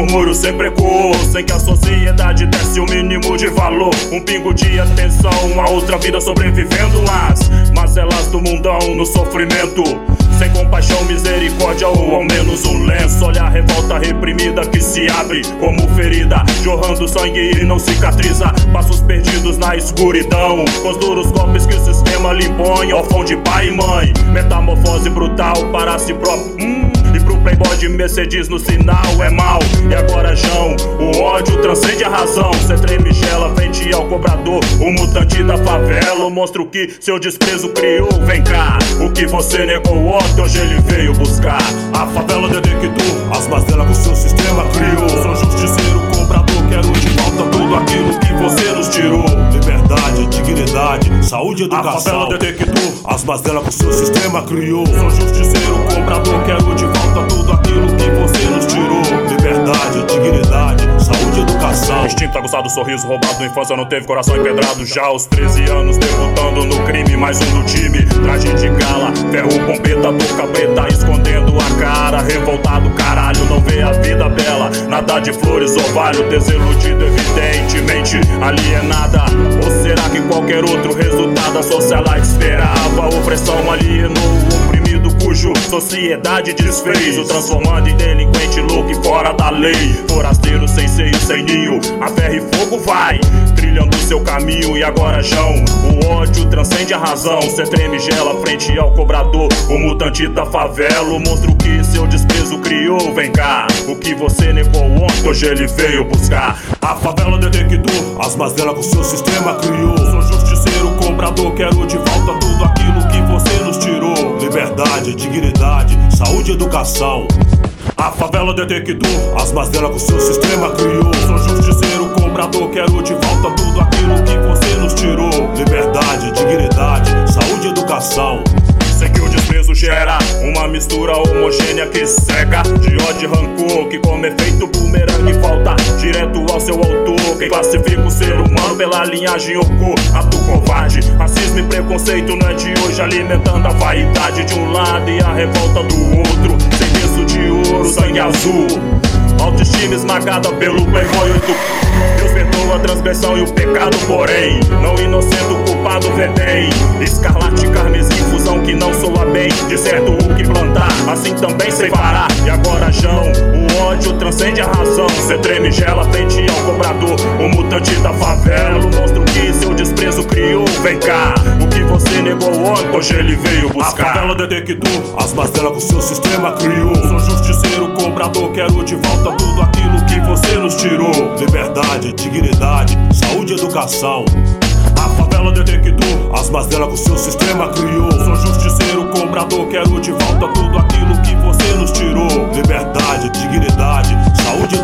murmúrio sempre ecoou, sem que a sociedade desse o mínimo de valor. Um pingo de atenção, a outra vida sobrevivendo as mazelas do mundão no sofrimento. Sem compaixão, misericórdia ou ao menos um lenço. Olha a revolta reprimida que se abre como ferida, jorrando sangue e não cicatriza. Passos perdidos na escuridão, com os duros golpes que o sistema lhe impõe. Órfão de pai e mãe, metamorfose brutal para si próprio. E pro playboy de Mercedes no sinal é mal. E agora João, o ódio transcende a razão. Cê treme gela frente ao cobrador, o mutante da favela, o monstro que seu desprezo criou. Vem cá, o que você negou ontem, hoje ele veio buscar. A favela detectou as mazelas que o seu sistema criou. Sou justiceiro, cobrador, quero de volta tudo aquilo que você nos tirou. Liberdade, dignidade, saúde, educação. A favela detectou as mazelas que o seu sistema criou. Sou justiceiro, cobrador, quero de volta tudo aquilo que você nos tirou. Liberdade, dignidade, saúde, educação. Instinto aguçado, sorriso roubado, infância não teve coração empedrado. Já aos 13 anos debutando no crime, mais um do time. Traje de gala, ferro, bombeta, boca preta, escondendo a cara. Revoltado, caralho, não vê a vida bela. Nada de flores, orvalho, desiludido evidentemente, alienada. Ou será que qualquer outro resultado a socialite esperava? Opressão alienou o oprimido cujo sociedade desfez, o transformando em delinquente louco e fora da lei. Forasteiro sem seio, sem ninho, a ferro e fogo vai trilhando seu caminho. E agora João, o ódio transcende a razão. Cê treme gela frente ao cobrador, o mutante da favela, o monstro que seu desprezo criou. Vem cá, o que você negou ontem, hoje ele veio buscar. A favela detectou as mazelas que o seu sistema criou. Sou justiceiro, cobrador, quero de volta tudo aquilo que você nos tirou. Liberdade, dignidade, saúde, educação. A favela detectou as mazelas que o seu sistema criou. Sou justiceiro, cobrador, quero de volta tudo aquilo que você nos tirou. Liberdade, dignidade, saúde, educação. Sei que o desprezo gera uma mistura homogênea que cega, de ódio e rancor, que como efeito bumerangue volta direto ao seu autor. Quem classifica o ser humano pela linhagem ou cor, ato covarde. Racismo e preconceito não é de hoje, alimentando a vaidade de um lado e a revolta do outro. Sem berço de ouro, sangue azul, autoestima esmagada pelo playboy. Deus perdoa a transgressão e o pecado, porém não inocente o culpado vê bem. Escarlate, carmesim, fusão que não soa bem. De certo o que plantar, assim também sei parar. E agora João, o ódio transcende a razão. Cê treme gela frente ao cobrador, o mutante da favela, o monstro que seu desprezo criou. Vem cá, o que você negou ontem, hoje ele veio buscar. A favela detectou as mazelas que o seu sistema criou. Sou justiceiro, cobrador, quero de volta tudo aquilo que você nos tirou. Liberdade, dignidade, saúde, educação. A favela detectou as mazelas que o seu sistema criou. Sou justiceiro, cobrador, quero de volta tudo aquilo que você nos tirou. Liberdade, dignidade, saúde,